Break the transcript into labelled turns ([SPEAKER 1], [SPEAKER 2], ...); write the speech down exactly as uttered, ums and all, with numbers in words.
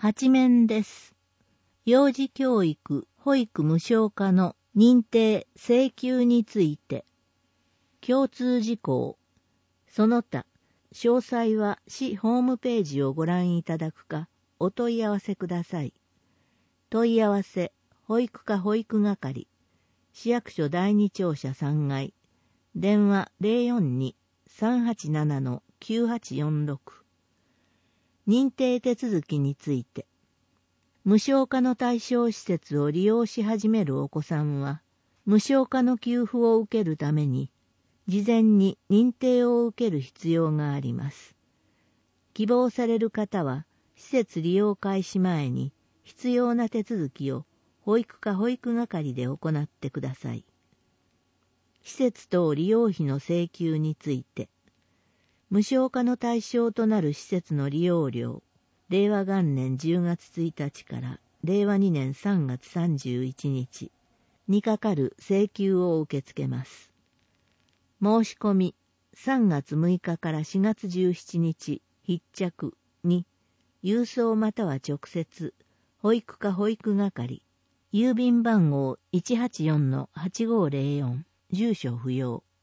[SPEAKER 1] はち面です。幼児教育・保育無償化の認定・請求について。共通事項。その他、詳細は市ホームページをご覧いただくか、お問い合わせください。問い合わせ、保育課保育係、市役所だいに庁舎さん階、電話 ゼロよんに さんはちなな きゅうはちよんろく。認定手続きについて。無償化の対象施設を利用し始めるお子さんは、無償化の給付を受けるために、事前に認定を受ける必要があります。希望される方は、施設利用開始前に必要な手続きを保育課保育係で行ってください。施設等利用費の請求について、無償化の対象となる施設の利用料、れいわ元年じゅうがつついたちかられいわにねんさんがつさんじゅういちにちにかかる請求を受け付けます。申し込みさんがつむいかからしがつじゅうしちにち必着に、郵送または直接、保育課保育係、郵便番号 いちはちよんのはちごーぜろよん、住所不要。